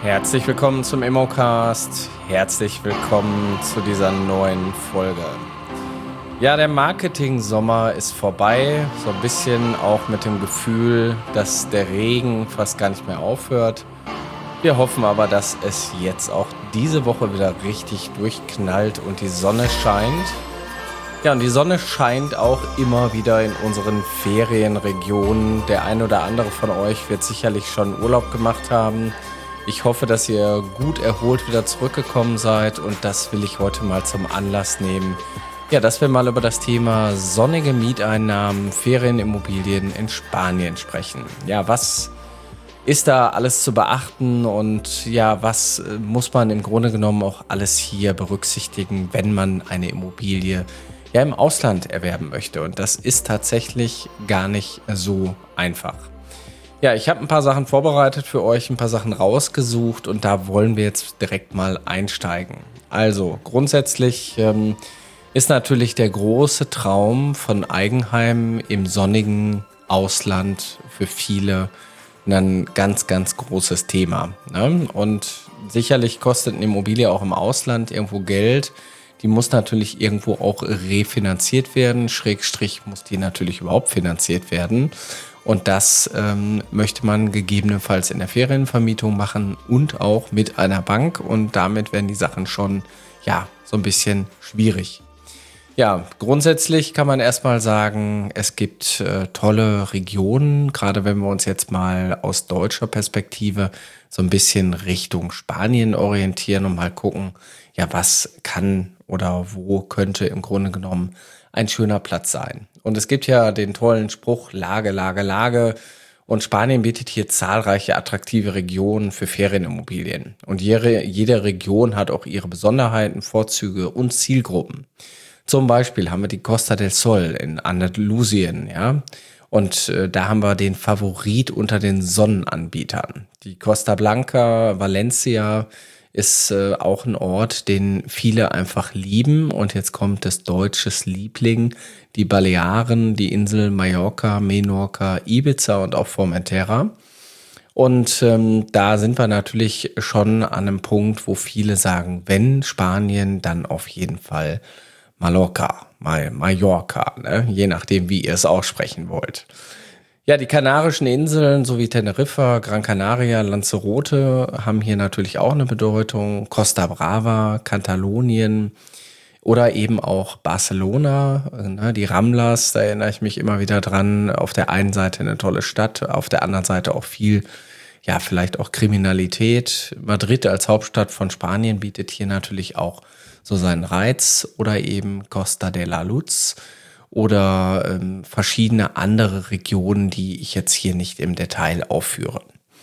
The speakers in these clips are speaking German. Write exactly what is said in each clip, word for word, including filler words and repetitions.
Herzlich willkommen zum Immocast. Herzlich willkommen zu dieser neuen Folge. Ja, der Marketing-Sommer ist vorbei. So ein bisschen auch mit dem Gefühl, dass der Regen fast gar nicht mehr aufhört. Wir hoffen aber, dass es jetzt auch diese Woche wieder richtig durchknallt und die Sonne scheint. Ja, und die Sonne scheint auch immer wieder in unseren Ferienregionen. Der ein oder andere von euch wird sicherlich schon Urlaub gemacht haben. Ich hoffe, dass ihr gut erholt wieder zurückgekommen seid, und das will ich heute mal zum Anlass nehmen. Ja, dass wir mal über das Thema sonnige Mieteinnahmen, Ferienimmobilien in Spanien sprechen. Ja, was ist da alles zu beachten und ja, was äh, muss man im Grunde genommen auch alles hier berücksichtigen, wenn man eine Immobilie ja im Ausland erwerben möchte? Und das ist tatsächlich gar nicht so einfach. Ja, ich habe ein paar Sachen vorbereitet für euch, ein paar Sachen rausgesucht, und da wollen wir jetzt direkt mal einsteigen. Also grundsätzlich ähm, ist natürlich der große Traum von Eigenheim im sonnigen Ausland für viele ein ganz, ganz großes Thema, ne? Und sicherlich kostet eine Immobilie auch im Ausland irgendwo Geld. Die muss natürlich irgendwo auch refinanziert werden, Schrägstrich muss die natürlich überhaupt finanziert werden. Und das ähm, möchte man gegebenenfalls in der Ferienvermietung machen und auch mit einer Bank. Und damit werden die Sachen schon, ja, so ein bisschen schwierig. Ja, grundsätzlich kann man erstmal sagen, es gibt äh, tolle Regionen, gerade wenn wir uns jetzt mal aus deutscher Perspektive so ein bisschen Richtung Spanien orientieren und mal gucken, ja, was kann oder wo könnte im Grunde genommen ein schöner Platz sein. Und es gibt ja den tollen Spruch, Lage, Lage, Lage. Und Spanien bietet hier zahlreiche attraktive Regionen für Ferienimmobilien. Und jede, jede Region hat auch ihre Besonderheiten, Vorzüge und Zielgruppen. Zum Beispiel haben wir die Costa del Sol in Andalusien, ja. Und äh, da haben wir den Favorit unter den Sonnenanbietern. Die Costa Blanca, Valencia ist äh, auch ein Ort, den viele einfach lieben. Und jetzt kommt das deutsches Liebling, die Balearen, die Insel Mallorca, Menorca, Ibiza und auch Formentera. Und ähm, da sind wir natürlich schon an einem Punkt, wo viele sagen, wenn Spanien, dann auf jeden Fall Mallorca, mal Mallorca, ne? Je nachdem, wie ihr es aussprechen wollt. Ja, die Kanarischen Inseln sowie Teneriffa, Gran Canaria, Lanzarote haben hier natürlich auch eine Bedeutung. Costa Brava, Katalonien oder eben auch Barcelona, ne, die Ramblas, da erinnere ich mich immer wieder dran. Auf der einen Seite eine tolle Stadt, auf der anderen Seite auch viel, ja, vielleicht auch Kriminalität. Madrid als Hauptstadt von Spanien bietet hier natürlich auch so seinen Reiz, oder eben Costa de la Luz oder ähm, verschiedene andere Regionen, die ich jetzt hier nicht im Detail aufführe.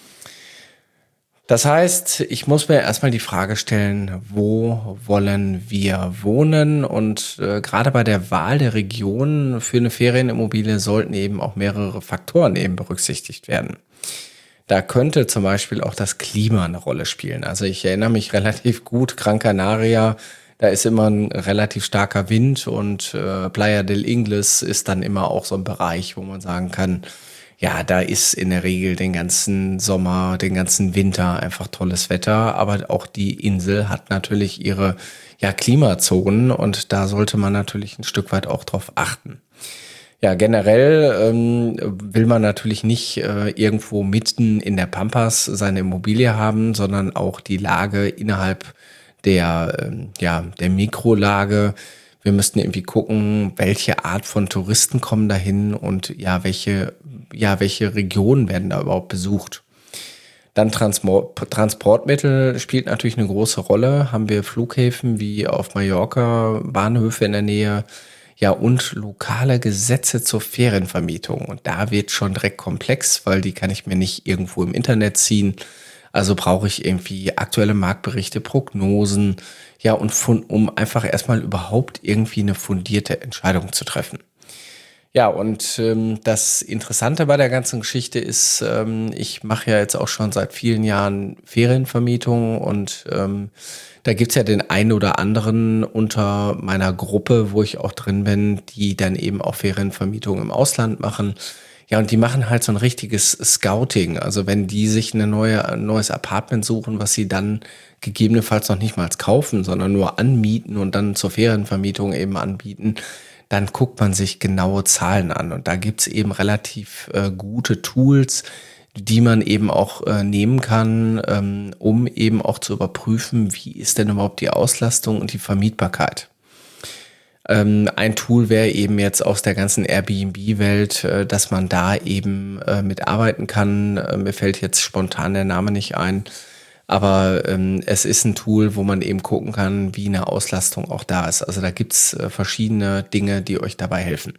Das heißt, ich muss mir erstmal die Frage stellen, wo wollen wir wohnen? Und äh, gerade bei der Wahl der Region für eine Ferienimmobilie sollten eben auch mehrere Faktoren eben berücksichtigt werden. Da könnte zum Beispiel auch das Klima eine Rolle spielen. Also ich erinnere mich relativ gut, Gran Canaria, da ist immer ein relativ starker Wind, und äh, Playa del Ingles ist dann immer auch so ein Bereich, wo man sagen kann, ja, da ist in der Regel den ganzen Sommer, den ganzen Winter einfach tolles Wetter, aber auch die Insel hat natürlich ihre, ja, Klimazonen, und da sollte man natürlich ein Stück weit auch drauf achten. Ja, generell ähm, will man natürlich nicht äh, irgendwo mitten in der Pampas seine Immobilie haben, sondern auch die Lage innerhalb der, ähm, ja, der Mikrolage. Wir müssten irgendwie gucken, welche Art von Touristen kommen dahin und ja, welche, ja, welche Regionen werden da überhaupt besucht. Dann Transport, Transportmittel spielt natürlich eine große Rolle. Haben wir Flughäfen wie auf Mallorca, Bahnhöfe in der Nähe, ja, und lokale Gesetze zur Ferienvermietung. Und da wird schon direkt komplex, weil die kann ich mir nicht irgendwo im Internet ziehen. Also brauche ich irgendwie aktuelle Marktberichte, Prognosen, ja, und von, um einfach erstmal überhaupt irgendwie eine fundierte Entscheidung zu treffen. Ja, und ähm, das Interessante bei der ganzen Geschichte ist, ähm, ich mache ja jetzt auch schon seit vielen Jahren Ferienvermietung, und ähm, da gibt's ja den einen oder anderen unter meiner Gruppe, wo ich auch drin bin, die dann eben auch Ferienvermietung im Ausland machen. Ja, und die machen halt so ein richtiges Scouting. Also wenn die sich eine neue, ein neues Apartment suchen, was sie dann gegebenenfalls noch nicht mal kaufen, sondern nur anmieten und dann zur Ferienvermietung eben anbieten, dann guckt man sich genaue Zahlen an. Und da gibt's eben relativ äh, gute Tools, die man eben auch äh, nehmen kann, ähm, um eben auch zu überprüfen, wie ist denn überhaupt die Auslastung und die Vermietbarkeit. Ähm, ein Tool wäre eben jetzt aus der ganzen Airbnb-Welt, äh, dass man da eben äh, mitarbeiten kann. Äh, mir fällt jetzt spontan der Name nicht ein, aber ähm, es ist ein Tool, wo man eben gucken kann, wie eine Auslastung auch da ist. Also da gibt's äh, verschiedene Dinge, die euch dabei helfen.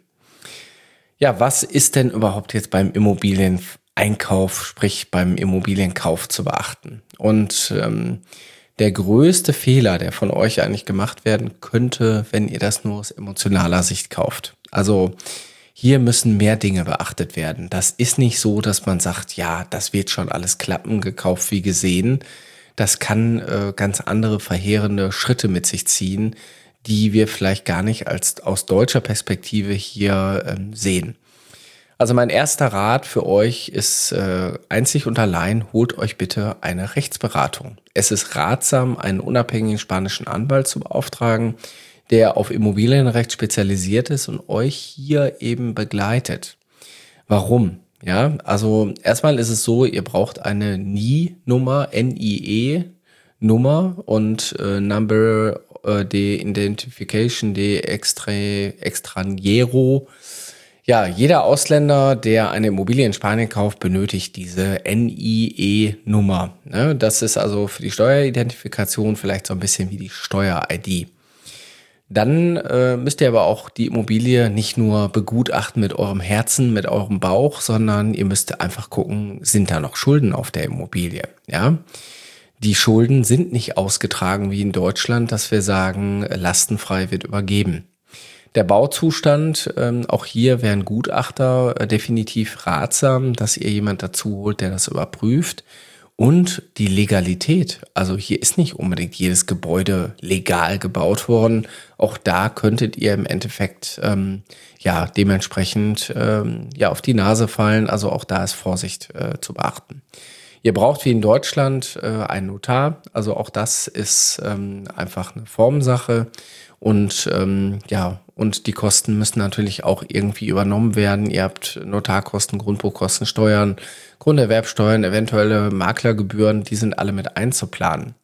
Ja, was ist denn überhaupt jetzt beim Immobilieneinkauf, sprich beim Immobilienkauf zu beachten? Und ähm, der größte Fehler, der von euch eigentlich gemacht werden könnte, wenn ihr das nur aus emotionaler Sicht kauft. Also hier müssen mehr Dinge beachtet werden. Das ist nicht so, dass man sagt, ja, das wird schon alles klappen, gekauft wie gesehen. Das kann äh, ganz andere verheerende Schritte mit sich ziehen, die wir vielleicht gar nicht als aus deutscher Perspektive hier ähm, sehen. Also mein erster Rat für euch ist äh, einzig und allein, holt euch bitte eine Rechtsberatung. Es ist ratsam, einen unabhängigen spanischen Anwalt zu beauftragen, der auf Immobilienrecht spezialisiert ist und euch hier eben begleitet. Warum? Ja, also erstmal ist es so, ihr braucht eine N I E-Nummer, N I E-Nummer und äh, Number äh, de Identification de extra, Extranjero. Ja, jeder Ausländer, der eine Immobilie in Spanien kauft, benötigt diese N I E-Nummer. Ne? Das ist also für die Steueridentifikation vielleicht so ein bisschen wie die Steuer-I D. Dann äh, müsst ihr aber auch die Immobilie nicht nur begutachten mit eurem Herzen, mit eurem Bauch, sondern ihr müsst einfach gucken, sind da noch Schulden auf der Immobilie? Ja, die Schulden sind nicht ausgetragen wie in Deutschland, dass wir sagen, lastenfrei wird übergeben. Der Bauzustand, ähm, auch hier wären Gutachter äh, definitiv ratsam, dass ihr jemand dazu holt, der das überprüft. Und die Legalität. Also hier ist nicht unbedingt jedes Gebäude legal gebaut worden. Auch da könntet ihr im Endeffekt ähm, ja dementsprechend ähm, ja auf die Nase fallen. Also auch da ist Vorsicht äh, zu beachten. Ihr braucht wie in Deutschland äh, einen Notar. Also auch das ist ähm, einfach eine Formsache. Und ähm, ja, und die Kosten müssen natürlich auch irgendwie übernommen werden. Ihr habt Notarkosten, Grundbuchkosten, Steuern, Grunderwerbsteuern, eventuelle Maklergebühren, die sind alle mit einzuplanen.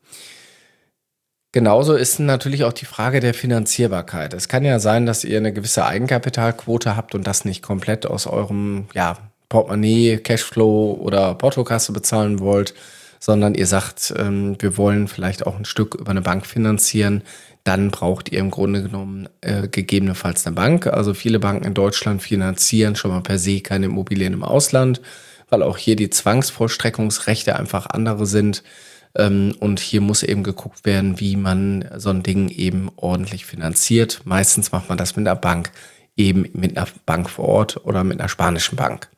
Genauso ist natürlich auch die Frage der Finanzierbarkeit. Es kann ja sein, dass ihr eine gewisse Eigenkapitalquote habt und das nicht komplett aus eurem ja, Portemonnaie, Cashflow oder Portokasse bezahlen wollt, sondern ihr sagt, ähm, wir wollen vielleicht auch ein Stück über eine Bank finanzieren. Dann braucht ihr im Grunde genommen äh, gegebenenfalls eine Bank. Also viele Banken in Deutschland finanzieren schon mal per se keine Immobilien im Ausland, weil auch hier die Zwangsvollstreckungsrechte einfach andere sind. Ähm, und hier muss eben geguckt werden, wie man so ein Ding eben ordentlich finanziert. Meistens macht man das mit einer Bank, eben mit einer Bank vor Ort oder mit einer spanischen Bank.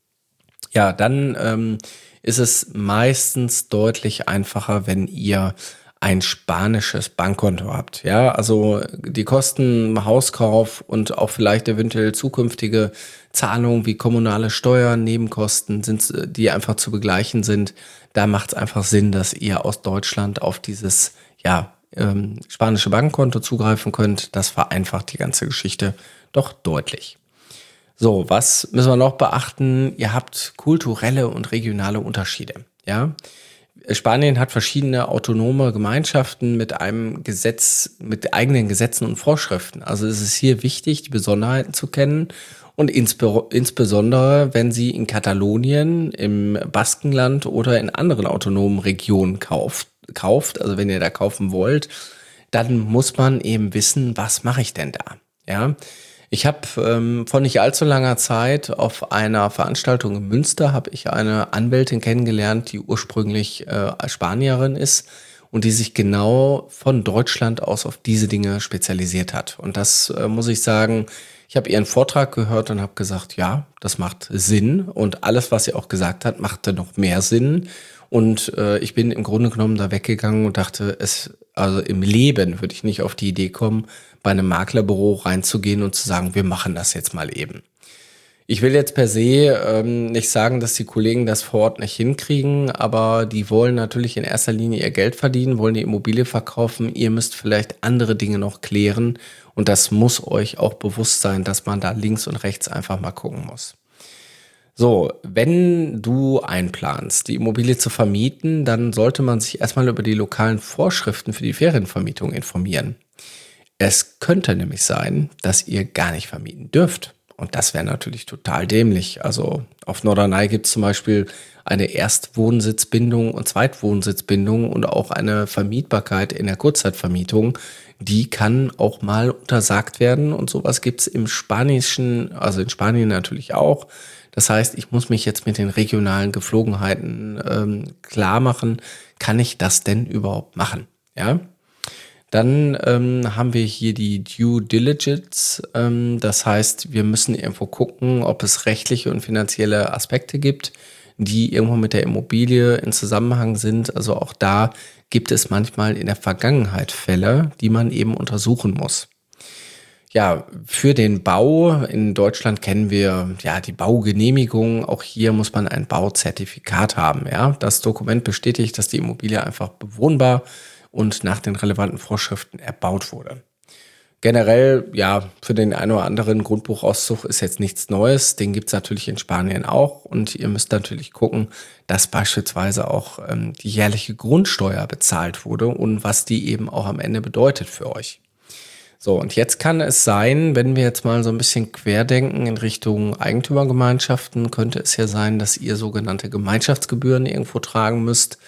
Ja, dann ähm, ist es meistens deutlich einfacher, wenn ihr ein spanisches Bankkonto habt. Ja, also die Kosten im Hauskauf und auch vielleicht eventuell zukünftige Zahlungen wie kommunale Steuern, Nebenkosten, sind, die einfach zu begleichen sind. Da macht es einfach Sinn, dass ihr aus Deutschland auf dieses ja ähm, spanische Bankkonto zugreifen könnt. Das vereinfacht die ganze Geschichte doch deutlich. So, was müssen wir noch beachten? Ihr habt kulturelle und regionale Unterschiede. Ja, Spanien hat verschiedene autonome Gemeinschaften mit einem Gesetz, mit eigenen Gesetzen und Vorschriften. Also es ist hier wichtig, die Besonderheiten zu kennen und insbe- insbesondere, wenn Sie in Katalonien, im Baskenland oder in anderen autonomen Regionen kauft, kauft, also wenn ihr da kaufen wollt, dann muss man eben wissen, was mache ich denn da? Ja. Ich habe ähm, vor nicht allzu langer Zeit auf einer Veranstaltung in Münster habe ich eine Anwältin kennengelernt, die ursprünglich äh, Spanierin ist und die sich genau von Deutschland aus auf diese Dinge spezialisiert hat. Und das äh, muss ich sagen, ich habe ihren Vortrag gehört und habe gesagt, ja, das macht Sinn. Und alles, was sie auch gesagt hat, machte noch mehr Sinn. Und äh, ich bin im Grunde genommen da weggegangen und dachte, es, also im Leben würde ich nicht auf die Idee kommen, bei einem Maklerbüro reinzugehen und zu sagen, wir machen das jetzt mal eben. Ich will jetzt per se ähm, nicht sagen, dass die Kollegen das vor Ort nicht hinkriegen, aber die wollen natürlich in erster Linie ihr Geld verdienen, wollen die Immobilie verkaufen. Ihr müsst vielleicht andere Dinge noch klären und das muss euch auch bewusst sein, dass man da links und rechts einfach mal gucken muss. So, wenn du einplanst, die Immobilie zu vermieten, dann sollte man sich erstmal über die lokalen Vorschriften für die Ferienvermietung informieren. Es könnte nämlich sein, dass ihr gar nicht vermieten dürft. Und das wäre natürlich total dämlich. Also auf Norderney gibt es zum Beispiel eine Erstwohnsitzbindung und Zweitwohnsitzbindung und auch eine Vermietbarkeit in der Kurzzeitvermietung. Die kann auch mal untersagt werden und sowas gibt es im Spanischen, also in Spanien natürlich auch. Das heißt, ich muss mich jetzt mit den regionalen Geflogenheiten ähm, klar machen, kann ich das denn überhaupt machen? Ja. Dann ähm, haben wir hier die Due Diligence. Ähm, das heißt, wir müssen irgendwo gucken, ob es rechtliche und finanzielle Aspekte gibt, die irgendwo mit der Immobilie in Zusammenhang sind. Also auch da gibt es manchmal in der Vergangenheit Fälle, die man eben untersuchen muss. Ja, für den Bau in Deutschland kennen wir ja die Baugenehmigung. Auch hier muss man ein Bauzertifikat haben. Ja, das Dokument bestätigt, dass die Immobilie einfach bewohnbar und nach den relevanten Vorschriften erbaut wurde. Generell, ja, für den einen oder anderen Grundbuchauszug ist jetzt nichts Neues. Den gibt's natürlich in Spanien auch. Und ihr müsst natürlich gucken, dass beispielsweise auch ähm, die jährliche Grundsteuer bezahlt wurde und was die eben auch am Ende bedeutet für euch. So, und jetzt kann es sein, wenn wir jetzt mal so ein bisschen querdenken in Richtung Eigentümergemeinschaften, könnte es ja sein, dass ihr sogenannte Gemeinschaftsgebühren irgendwo tragen müsst.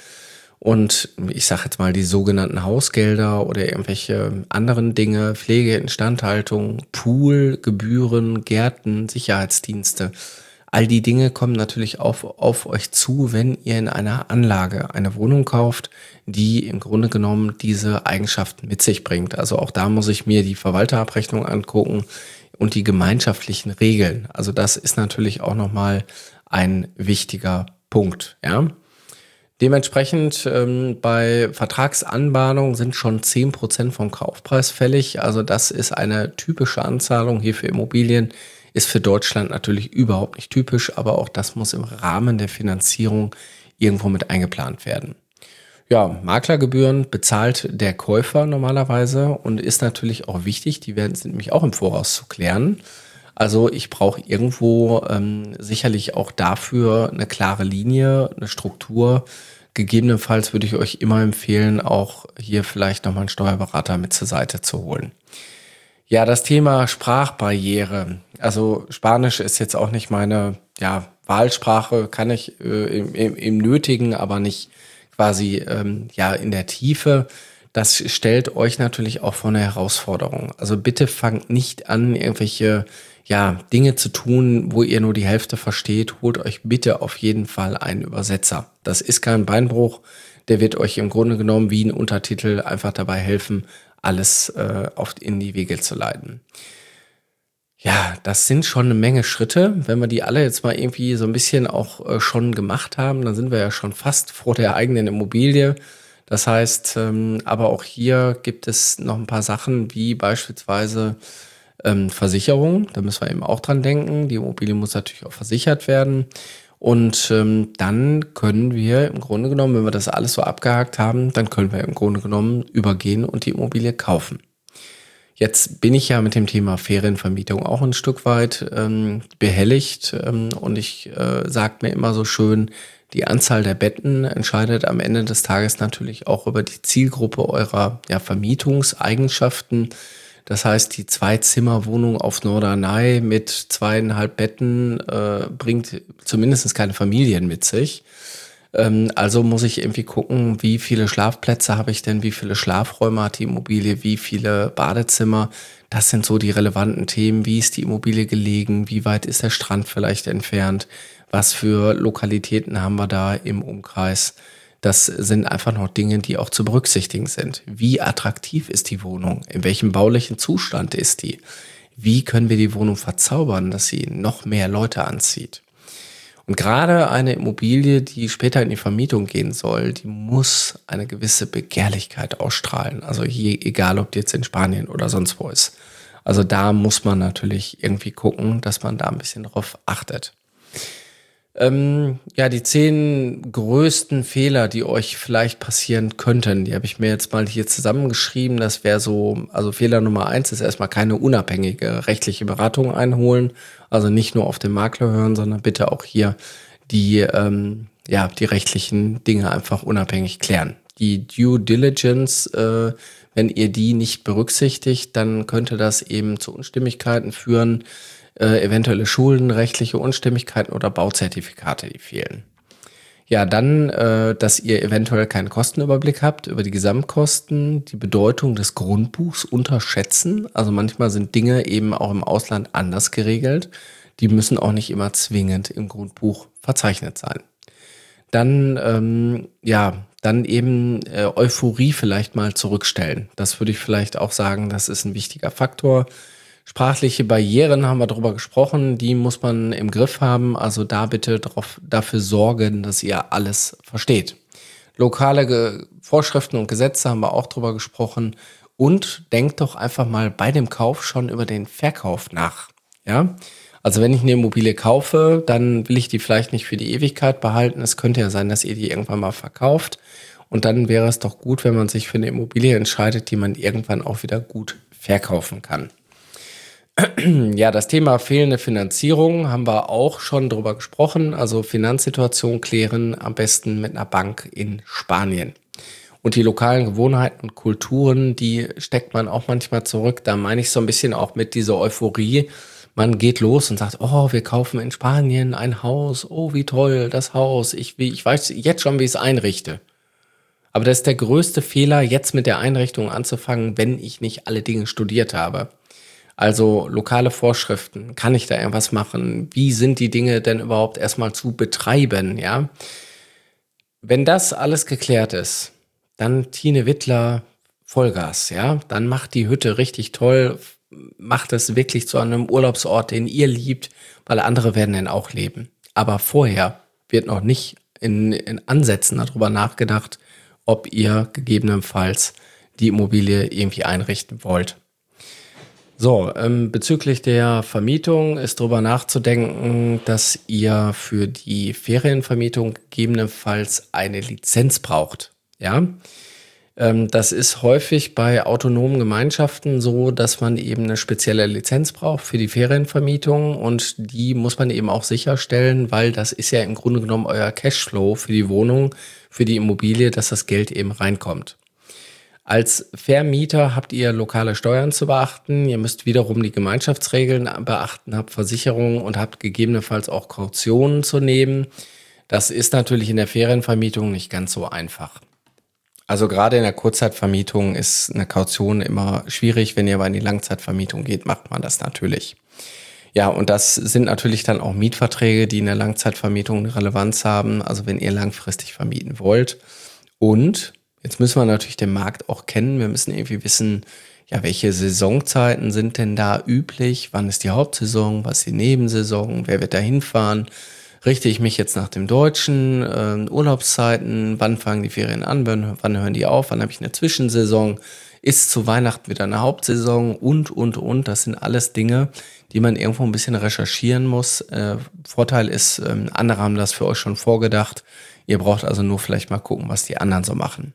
Und ich sage jetzt mal die sogenannten Hausgelder oder irgendwelche anderen Dinge, Pflege, Instandhaltung, Pool, Gebühren, Gärten, Sicherheitsdienste. All die Dinge kommen natürlich auf, auf euch zu, wenn ihr in einer Anlage eine Wohnung kauft, die im Grunde genommen diese Eigenschaften mit sich bringt. Also auch da muss ich mir die Verwalterabrechnung angucken und die gemeinschaftlichen Regeln. Also das ist natürlich auch nochmal ein wichtiger Punkt, ja. Dementsprechend ähm, bei Vertragsanbahnung sind schon zehn Prozent vom Kaufpreis fällig. Also das ist eine typische Anzahlung hier für Immobilien. Ist für Deutschland natürlich überhaupt nicht typisch, aber auch das muss im Rahmen der Finanzierung irgendwo mit eingeplant werden. Ja, Maklergebühren bezahlt der Käufer normalerweise und ist natürlich auch wichtig. Die werden sind nämlich auch im Voraus zu klären. Also ich brauche irgendwo ähm, sicherlich auch dafür eine klare Linie, eine Struktur. Gegebenenfalls würde ich euch immer empfehlen, auch hier vielleicht nochmal einen Steuerberater mit zur Seite zu holen. Ja, das Thema Sprachbarriere. Also Spanisch ist jetzt auch nicht meine ja, Wahlsprache, kann ich äh, im, im, im Nötigen, aber nicht quasi ähm, ja in der Tiefe. Das stellt euch natürlich auch vor eine Herausforderung. Also bitte fangt nicht an, irgendwelche ja, Dinge zu tun, wo ihr nur die Hälfte versteht. Holt euch bitte auf jeden Fall einen Übersetzer. Das ist kein Beinbruch. Der wird euch im Grunde genommen wie ein Untertitel einfach dabei helfen, alles äh, auf, in die Wege zu leiten. Ja, das sind schon eine Menge Schritte. Wenn wir die alle jetzt mal irgendwie so ein bisschen auch äh, schon gemacht haben, dann sind wir ja schon fast vor der eigenen Immobilie. Das heißt, ähm, aber auch hier gibt es noch ein paar Sachen, wie beispielsweise ähm, Versicherung. Da müssen wir eben auch dran denken. Die Immobilie muss natürlich auch versichert werden. Und ähm, dann können wir im Grunde genommen, wenn wir das alles so abgehakt haben, dann können wir im Grunde genommen übergehen und die Immobilie kaufen. Jetzt bin ich ja mit dem Thema Ferienvermietung auch ein Stück weit ähm, behelligt ähm, und ich äh, sage mir immer so schön, die Anzahl der Betten entscheidet am Ende des Tages natürlich auch über die Zielgruppe eurer ja, Vermietungseigenschaften. Das heißt, die Zwei-Zimmer-Wohnung auf Norderney mit zweieinhalb Betten äh, bringt zumindest keine Familien mit sich. Ähm, also muss ich irgendwie gucken, wie viele Schlafplätze habe ich denn, wie viele Schlafräume hat die Immobilie, wie viele Badezimmer. Das sind so die relevanten Themen. Wie ist die Immobilie gelegen? Wie weit ist der Strand vielleicht entfernt? Was für Lokalitäten haben wir da im Umkreis? Das sind einfach noch Dinge, die auch zu berücksichtigen sind. Wie attraktiv ist die Wohnung? In welchem baulichen Zustand ist die? Wie können wir die Wohnung verzaubern, dass sie noch mehr Leute anzieht? Und gerade eine Immobilie, die später in die Vermietung gehen soll, die muss eine gewisse Begehrlichkeit ausstrahlen. Also hier, egal ob die jetzt in Spanien oder sonst wo ist. Also da muss man natürlich irgendwie gucken, dass man da ein bisschen drauf achtet. Ähm, ja, die zehn größten Fehler, die euch vielleicht passieren könnten, die habe ich mir jetzt mal hier zusammengeschrieben. Das wäre so, also Fehler Nummer eins ist erstmal keine unabhängige rechtliche Beratung einholen. Also nicht nur auf den Makler hören, sondern bitte auch hier die, ähm, ja, die rechtlichen Dinge einfach unabhängig klären. Die Due Diligence, äh, wenn ihr die nicht berücksichtigt, dann könnte das eben zu Unstimmigkeiten führen, äh, eventuelle Schulden, rechtliche Unstimmigkeiten oder Bauzertifikate, die fehlen. Ja, dann, äh, dass ihr eventuell keinen Kostenüberblick habt über die Gesamtkosten, die Bedeutung des Grundbuchs unterschätzen. Also manchmal sind Dinge eben auch im Ausland anders geregelt. Die müssen auch nicht immer zwingend im Grundbuch verzeichnet sein. Dann, ähm, ja, dann eben äh, Euphorie vielleicht mal zurückstellen. Das würde ich vielleicht auch sagen, das ist ein wichtiger Faktor. Sprachliche Barrieren haben wir darüber gesprochen, die muss man im Griff haben. Also da bitte drauf, dafür sorgen, dass ihr alles versteht. Lokale Ge- Vorschriften und Gesetze haben wir auch drüber gesprochen. Und denkt doch einfach mal bei dem Kauf schon über den Verkauf nach. Ja, also wenn ich eine Immobilie kaufe, dann will ich die vielleicht nicht für die Ewigkeit behalten. Es könnte ja sein, dass ihr die irgendwann mal verkauft. Und dann wäre es doch gut, wenn man sich für eine Immobilie entscheidet, die man irgendwann auch wieder gut verkaufen kann. Ja, das Thema fehlende Finanzierung haben wir auch schon drüber gesprochen. Also Finanzsituation klären, am besten mit einer Bank in Spanien. Und die lokalen Gewohnheiten und Kulturen, die steckt man auch manchmal zurück. Da meine ich so ein bisschen auch mit dieser Euphorie. Man geht los und sagt, oh, wir kaufen in Spanien ein Haus. Oh, wie toll, das Haus. Ich, wie, ich weiß jetzt schon, wie ich es einrichte. Aber das ist der größte Fehler, jetzt mit der Einrichtung anzufangen, wenn ich nicht alle Dinge studiert habe. Also lokale Vorschriften, kann ich da irgendwas machen? Wie sind die Dinge denn überhaupt erstmal zu betreiben? Ja, wenn das alles geklärt ist, dann Tine Wittler Vollgas, ja, dann macht die Hütte richtig toll, macht es wirklich zu einem Urlaubsort, den ihr liebt, weil andere werden dann auch leben. Aber vorher wird noch nicht in, in Ansätzen darüber nachgedacht, ob ihr gegebenenfalls die Immobilie irgendwie einrichten wollt. So, ähm, bezüglich der Vermietung ist darüber nachzudenken, dass ihr für die Ferienvermietung gegebenenfalls eine Lizenz braucht. Ja, ähm, das ist häufig bei autonomen Gemeinschaften so, dass man eben eine spezielle Lizenz braucht für die Ferienvermietung und die muss man eben auch sicherstellen, weil das ist ja im Grunde genommen euer Cashflow für die Wohnung, für die Immobilie, dass das Geld eben reinkommt. Als Vermieter habt ihr lokale Steuern zu beachten. Ihr müsst wiederum die Gemeinschaftsregeln beachten, habt Versicherungen und habt gegebenenfalls auch Kautionen zu nehmen. Das ist natürlich in der Ferienvermietung nicht ganz so einfach. Also gerade in der Kurzzeitvermietung ist eine Kaution immer schwierig. Wenn ihr aber in die Langzeitvermietung geht, macht man das natürlich. Ja, und das sind natürlich dann auch Mietverträge, die in der Langzeitvermietung eine Relevanz haben. Also wenn ihr langfristig vermieten wollt. Und jetzt müssen wir natürlich den Markt auch kennen. Wir müssen irgendwie wissen, ja, welche Saisonzeiten sind denn da üblich? Wann ist die Hauptsaison? Was ist die Nebensaison? Wer wird da hinfahren? Richte ich mich jetzt nach dem Deutschen? Äh, Urlaubszeiten? Wann fangen die Ferien an? Wann, wann hören die auf? Wann habe ich eine Zwischensaison? Ist zu Weihnachten wieder eine Hauptsaison? Und, und, und. Das sind alles Dinge, die man irgendwo ein bisschen recherchieren muss. Äh, Vorteil ist, äh, andere haben das für euch schon vorgedacht. Ihr braucht also nur vielleicht mal gucken, was die anderen so machen.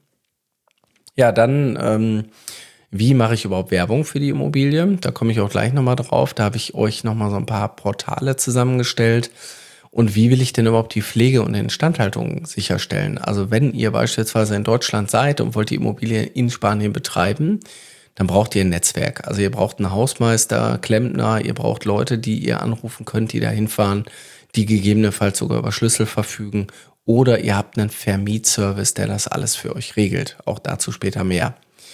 Ja, dann, ähm, wie mache ich überhaupt Werbung für die Immobilie? Da komme ich auch gleich nochmal drauf. Da habe ich euch nochmal so ein paar Portale zusammengestellt. Und wie will ich denn überhaupt die Pflege und Instandhaltung sicherstellen? Also wenn ihr beispielsweise in Deutschland seid und wollt die Immobilie in Spanien betreiben, dann braucht ihr ein Netzwerk. Also ihr braucht einen Hausmeister, Klempner, ihr braucht Leute, die ihr anrufen könnt, die da hinfahren, die gegebenenfalls sogar über Schlüssel verfügen. Oder ihr habt einen Vermietservice, der das alles für euch regelt. Auch dazu später mehr.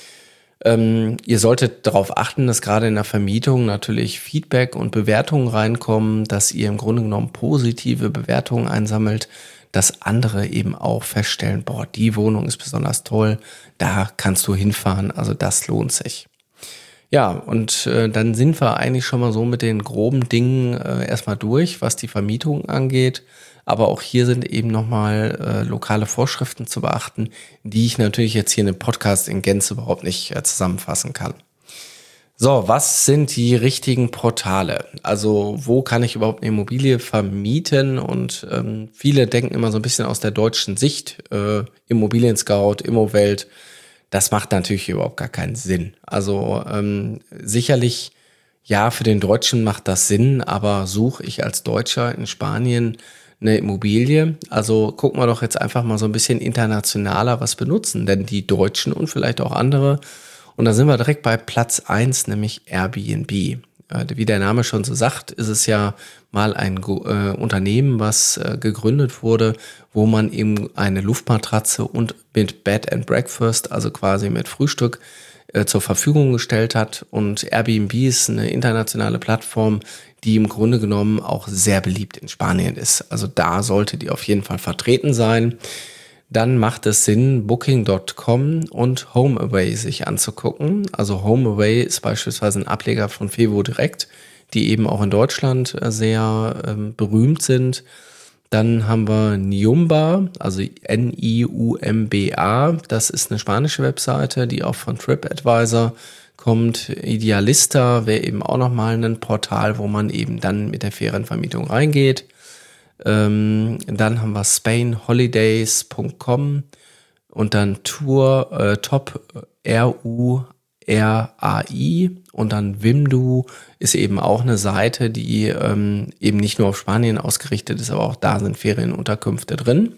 Ähm, ihr solltet darauf achten, dass gerade in der Vermietung natürlich Feedback und Bewertungen reinkommen, dass ihr im Grunde genommen positive Bewertungen einsammelt, dass andere eben auch feststellen, boah, die Wohnung ist besonders toll, da kannst du hinfahren, also das lohnt sich. Ja, und äh, dann sind wir eigentlich schon mal so mit den groben Dingen äh, erstmal durch, was die Vermietung angeht. Aber auch hier sind eben nochmal äh, lokale Vorschriften zu beachten, die ich natürlich jetzt hier in dem Podcast in Gänze überhaupt nicht äh, zusammenfassen kann. So, was sind die richtigen Portale? Also wo kann ich überhaupt eine Immobilie vermieten? Und ähm, viele denken immer so ein bisschen aus der deutschen Sicht, äh, Immobilien Scout, Immowelt, das macht natürlich überhaupt gar keinen Sinn. Also ähm, sicherlich, ja, für den Deutschen macht das Sinn, aber suche ich als Deutscher in Spanien eine Immobilie? Also gucken wir doch jetzt einfach mal so ein bisschen internationaler, was benutzen denn die Deutschen und vielleicht auch andere. Und da sind wir direkt bei Platz eins, nämlich Airbnb. Äh, wie der Name schon so sagt, ist es ja mal ein äh, Unternehmen, was äh, gegründet wurde, wo man eben eine Luftmatratze und mit Bed and Breakfast, also quasi mit Frühstück, äh, zur Verfügung gestellt hat. Und Airbnb ist eine internationale Plattform, die im Grunde genommen auch sehr beliebt in Spanien ist. Also da sollte die auf jeden Fall vertreten sein. Dann macht es Sinn, Booking Punkt com und HomeAway sich anzugucken. Also HomeAway ist beispielsweise ein Ableger von Fevo Direkt, die eben auch in Deutschland sehr ähm, berühmt sind. Dann haben wir Niumba, also N I U M B A. Das ist eine spanische Webseite, die auch von TripAdvisor kommt. Idealista wäre eben auch nochmal ein Portal, wo man eben dann mit der Ferienvermietung reingeht. Ähm, dann haben wir Spain Holidays Punkt com und dann Tour, äh, Top R U R A I und dann Wimdu ist eben auch eine Seite, die ähm, eben nicht nur auf Spanien ausgerichtet ist, aber auch da sind Ferienunterkünfte drin.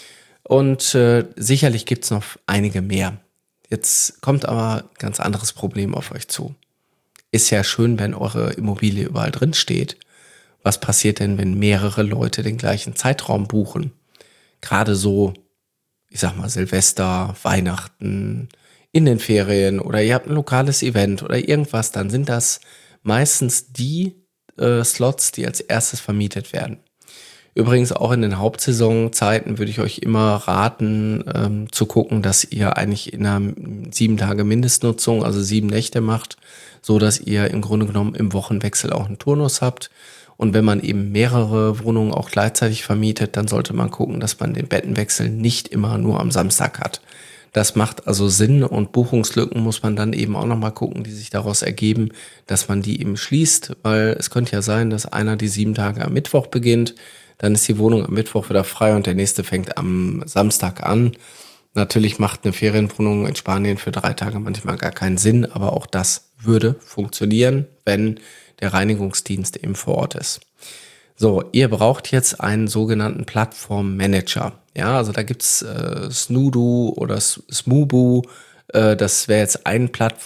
Und äh, sicherlich gibt es noch einige mehr. Jetzt kommt aber ein ganz anderes Problem auf euch zu. Ist ja schön, wenn eure Immobilie überall drin steht. Was passiert denn, wenn mehrere Leute den gleichen Zeitraum buchen? Gerade so, ich sag mal, Silvester, Weihnachten, in den Ferien oder ihr habt ein lokales Event oder irgendwas, dann sind das meistens die äh, Slots, die als erstes vermietet werden. Übrigens auch in den Hauptsaisonzeiten würde ich euch immer raten, ähm, zu gucken, dass ihr eigentlich in einer sieben Tage Mindestnutzung, also sieben Nächte macht, so dass ihr im Grunde genommen im Wochenwechsel auch einen Turnus habt. Und wenn man eben mehrere Wohnungen auch gleichzeitig vermietet, dann sollte man gucken, dass man den Bettenwechsel nicht immer nur am Samstag hat. Das macht also Sinn und Buchungslücken muss man dann eben auch nochmal gucken, die sich daraus ergeben, dass man die eben schließt, weil es könnte ja sein, dass einer die sieben Tage am Mittwoch beginnt, dann ist die Wohnung am Mittwoch wieder frei und der nächste fängt am Samstag an. Natürlich macht eine Ferienwohnung in Spanien für drei Tage manchmal gar keinen Sinn, aber auch das würde funktionieren, wenn der Reinigungsdienst eben vor Ort ist. So, ihr braucht jetzt einen sogenannten Plattformmanager. Ja, also da gibt's äh, Snoodo oder Smoobu. Äh, das wäre jetzt ein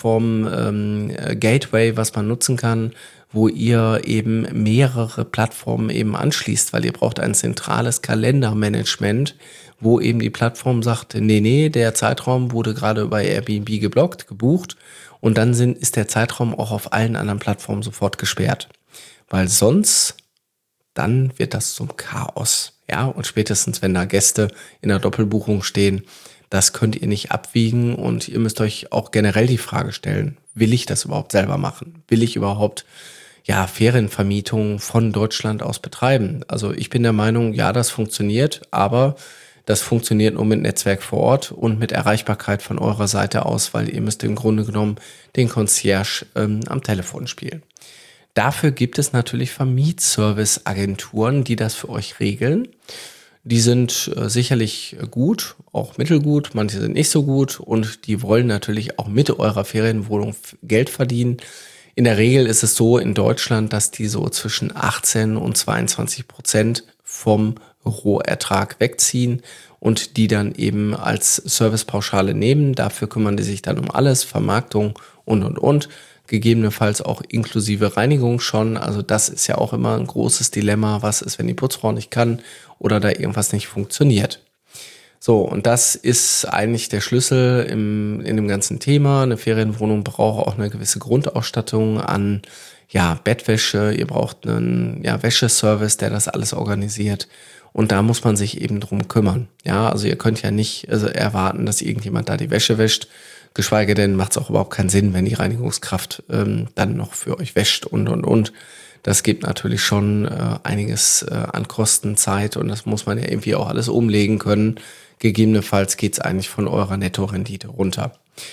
Plattform-Gateway, ähm, was man nutzen kann, wo ihr eben mehrere Plattformen eben anschließt, weil ihr braucht ein zentrales Kalendermanagement, wo eben die Plattform sagt, nee, nee, der Zeitraum wurde gerade bei Airbnb geblockt, gebucht und dann sind, ist der Zeitraum auch auf allen anderen Plattformen sofort gesperrt. Weil sonst, dann wird das zum Chaos. Ja, und spätestens, wenn da Gäste in der Doppelbuchung stehen, das könnt ihr nicht abwiegen und ihr müsst euch auch generell die Frage stellen, will ich das überhaupt selber machen? Will ich überhaupt ja, Ferienvermietung von Deutschland aus betreiben? Also ich bin der Meinung, ja, das funktioniert, aber das funktioniert nur mit Netzwerk vor Ort und mit Erreichbarkeit von eurer Seite aus, weil ihr müsst im Grunde genommen den Concierge ähm, am Telefon spielen. Dafür gibt es natürlich Vermietservice-Agenturen, die das für euch regeln. Die sind äh, sicherlich gut, auch mittelgut, manche sind nicht so gut und die wollen natürlich auch mit eurer Ferienwohnung Geld verdienen. In der Regel ist es so in Deutschland, dass die so zwischen achtzehn und zweiundzwanzig Prozent vom Rohertrag wegziehen und die dann eben als Servicepauschale nehmen. Dafür kümmern die sich dann um alles, Vermarktung und, und, und. Gegebenenfalls auch inklusive Reinigung schon. Also das ist ja auch immer ein großes Dilemma. Was ist, wenn die Putzfrau nicht kann oder da irgendwas nicht funktioniert? So, und das ist eigentlich der Schlüssel im, in dem ganzen Thema. Eine Ferienwohnung braucht auch eine gewisse Grundausstattung an ja, Bettwäsche. Ihr braucht einen ja, Wäscheservice, der das alles organisiert. Und da muss man sich eben drum kümmern. Ja, also ihr könnt ja nicht also erwarten, dass irgendjemand da die Wäsche wäscht. Geschweige denn macht es auch überhaupt keinen Sinn, wenn die Reinigungskraft ähm, dann noch für euch wäscht und, und, und. Das gibt natürlich schon äh, einiges äh, an Kosten, Zeit und das muss man ja irgendwie auch alles umlegen können. Gegebenenfalls geht's eigentlich von eurer Nettorendite runter.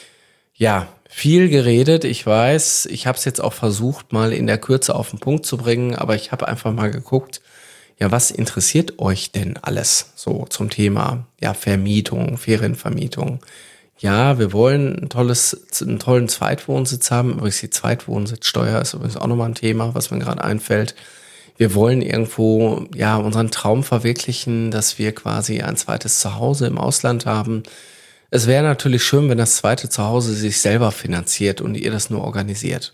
Ja, viel geredet, ich weiß. Ich habe es jetzt auch versucht, mal in der Kürze auf den Punkt zu bringen, aber ich habe einfach mal geguckt, ja, was interessiert euch denn alles so zum Thema ja, Vermietung, Ferienvermietung? Ja, wir wollen ein tolles, einen tollen Zweitwohnsitz haben. Übrigens, die Zweitwohnsitzsteuer ist übrigens auch nochmal ein Thema, was mir gerade einfällt. Wir wollen irgendwo ja unseren Traum verwirklichen, dass wir quasi ein zweites Zuhause im Ausland haben. Es wäre natürlich schön, wenn das zweite Zuhause sich selber finanziert und ihr das nur organisiert.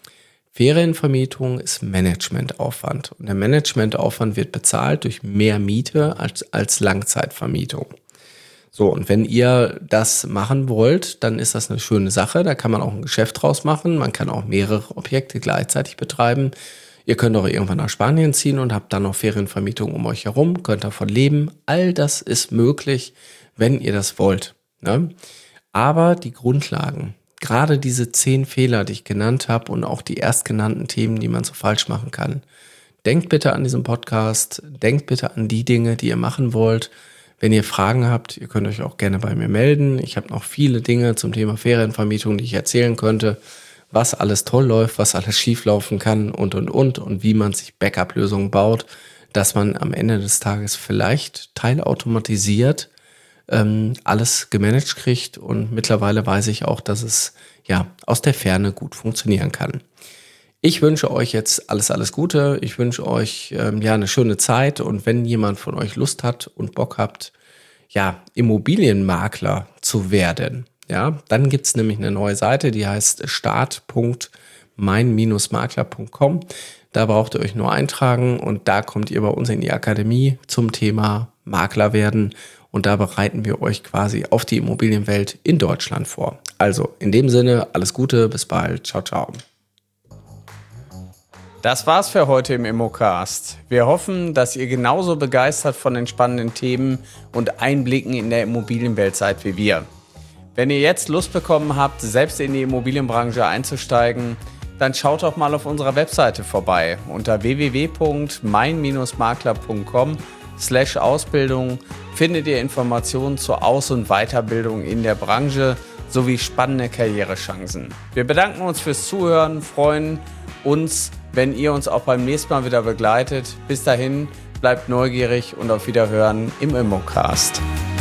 Ferienvermietung ist Managementaufwand und der Managementaufwand wird bezahlt durch mehr Miete als, als Langzeitvermietung. So, und wenn ihr das machen wollt, dann ist das eine schöne Sache. Da kann man auch ein Geschäft draus machen. Man kann auch mehrere Objekte gleichzeitig betreiben. Ihr könnt auch irgendwann nach Spanien ziehen und habt dann noch Ferienvermietung um euch herum, könnt davon leben. All das ist möglich, wenn ihr das wollt. Ne? Aber die Grundlagen, gerade diese zehn Fehler, die ich genannt habe und auch die erstgenannten Themen, die man so falsch machen kann. Denkt bitte an diesen Podcast, denkt bitte an die Dinge, die ihr machen wollt. Wenn ihr Fragen habt, ihr könnt euch auch gerne bei mir melden. Ich habe noch viele Dinge zum Thema Ferienvermietung, die ich erzählen könnte, was alles toll läuft, was alles schief laufen kann und, und, und und wie man sich Backup-Lösungen baut, dass man am Ende des Tages vielleicht teilautomatisiert ähm, alles gemanagt kriegt und mittlerweile weiß ich auch, dass es ja aus der Ferne gut funktionieren kann. Ich wünsche euch jetzt alles, alles Gute. Ich wünsche euch ähm, ja eine schöne Zeit und wenn jemand von euch Lust hat und Bock habt, ja, Immobilienmakler zu werden, ja, dann gibt's nämlich eine neue Seite, die heißt start punkt mein makler punkt com. Da braucht ihr euch nur eintragen und da kommt ihr bei uns in die Akademie zum Thema Makler werden und da bereiten wir euch quasi auf die Immobilienwelt in Deutschland vor. Also in dem Sinne, alles Gute, bis bald, ciao, ciao. Das war's für heute im Immocast. Wir hoffen, dass ihr genauso begeistert von den spannenden Themen und Einblicken in der Immobilienwelt seid wie wir. Wenn ihr jetzt Lust bekommen habt, selbst in die Immobilienbranche einzusteigen, dann schaut doch mal auf unserer Webseite vorbei. Unter w w w punkt mein makler punkt com slash Ausbildung findet ihr Informationen zur Aus- und Weiterbildung in der Branche sowie spannende Karrierechancen. Wir bedanken uns fürs Zuhören, freuen uns, wenn ihr uns auch beim nächsten Mal wieder begleitet. Bis dahin, bleibt neugierig und auf Wiederhören im Immocast.